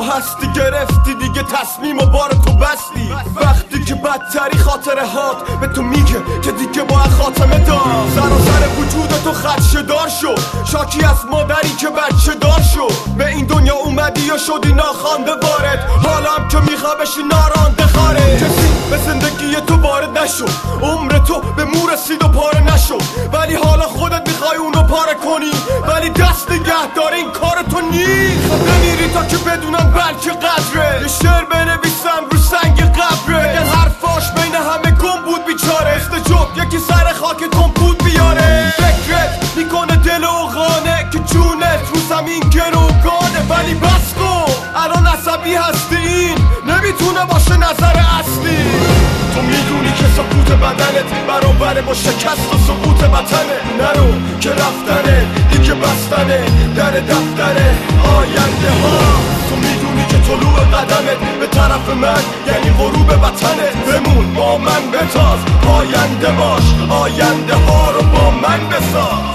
تو هستی گرفتی دیگه تصمیم و بار تو بستی. وقتی که بدتری خاطره هات به تو میگه که دیگه باید خاتمه دار. سر وجود تو خدشه دار شد، شاکی از مادری که بچه دار شد. به این دنیا اومدی یا شدی ناخوانده وارد، حالا هم که میخوا بشی نارانده خارج. کسی به زندگی تو وارد نشد، عمر تو به مو رسید و پاره نشد. ولی حالا خودت میخوای اونو پاره کنی، ولی دست نگه داره این کار تو نیست. بمیری تا که بدونم بلکه قدره، یه شعر بنویسم رو سنگ قبره. بگن حرفاش بین همه گم بود بیچاره، استجاب یکی سر خاک کمپود بیاره. فکرت میکنه دل و غانه که جونت رو زمین گروگانه. ولی بس کن الان عصبی هستی، این نمیتونه باشه نظر اصلی. تو میدونی که سکوت بدنت برابره با شکست و سقوط وطنه. نرو که رفتنه دیگه بستنه در دفتر آینده ها. تو میدونی که طلوع قدمت به طرف من یعنی غروب وطنه. بمون با من بتاز، آینده باش، آینده ها رو با من بساز.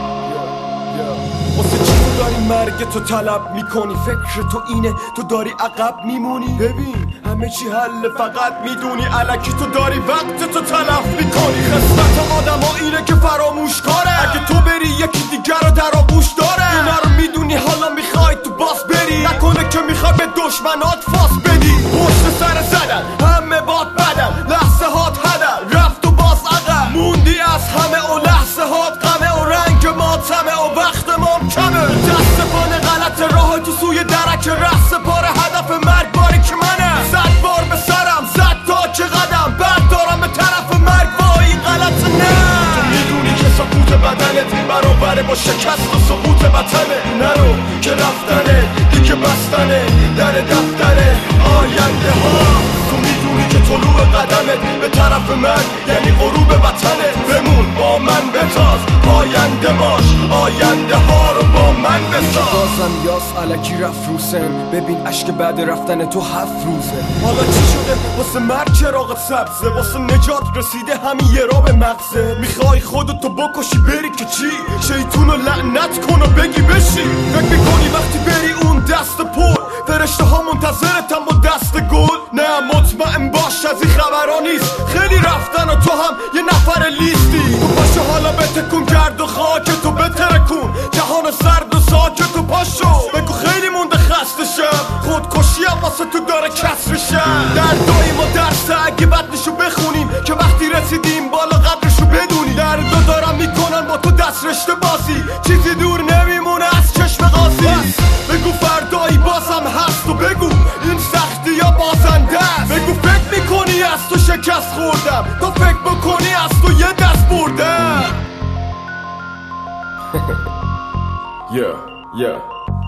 واسه چی تو داری مرگ تو طلب میکنی؟ فکر تو اینه تو داری عقب میمونی؟ ببین همه چی حل فقط میدونی الکی تو داری وقت تو تلف میکنی. خصلت آدم ها اینه که فراموش کاره، اگه تو بری یکی دیگر رو در آغوش داره. اینا رو میدونی حالا میخوای تو باز بری، نکنه که میخوای به دشمنات فاس بدی. پشت سر زدن همه باد بدن، لحظه هات هدر رفت و باز عقب موندی از همه و لحظه هات غمه و رنگ ماتمه و وقت ما کمه. دست پانه غلط راه تو سوی درک رأس پاره هدف مرگ باری که منه. 100 بار به سرم زد تا که قدم بردارم به طرف مرگ، با این غلط نه. تو میدونی که سکوت بدنت برابره با شکست و سقوط وطنه. نرو که رفتنه دیگه بستنه در دفتر آینده ها. تو میدونی که طلوع قدمت به طرف من یعنی غروب وطنه. بمون با من بتاز، آینده باش، آینده ها رو با من بساز. بازم یاس علکی رفت روسن، ببین عشق بعد رفتن تو 7 روزه. حالا چی شده واسه مرگ چراغت سبزه، واسه نجات رسیده همین یه را به مغزه. میخوای خودتو بکشی بری که چی؟ شیطونو لعنت کن و بگی بشی. فکر میکنی وقتی بری اون دست پر فرشته ها منتظرتن با دست گل؟ نه مطمئن باش از این خبرها نیست، خیلی رفتن و تو هم یه نفر لیستی. تو پاشو حالا بتکون گرد و خاک تو بترکون، جهان سرد و ساکت و پاشو بگو خیلی مونده خسته شم. خودکشی هم واسه تو داره کسر شم. دردای ما درسه اگه بدنشو بخونیم که وقتی رسیدیم بالا قدرشو بدونی. دردو دارم میکنن با تو دست رشته بازی، چیزی دور نمیمونه از چشم قاضی. بگو فردایی بازم هست و بگو این سختی یا بازنده است. بگو فکر میکنی از تو شکست خوردم، تو فکر بکنی از تو یه دست بردم.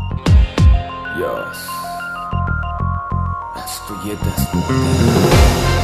از تو یه دست بردم.